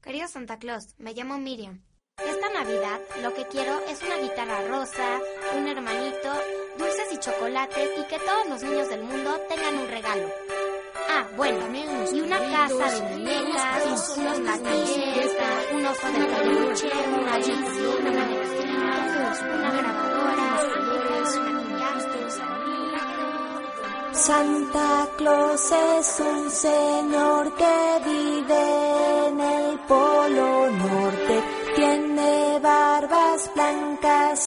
Querido Santa Claus, me llamo Miriam. Esta Navidad lo que quiero es una guitarra rosa, un hermanito, dulces y chocolates y que todos los niños del mundo tengan un regalo. Ah, bueno, y una casa de muñecas, unos patines, un oso de peluche, una Bixby, una manecillas, una grabadora, Santa Claus es un señor que vive en el Polo Norte. Tiene barbas blancas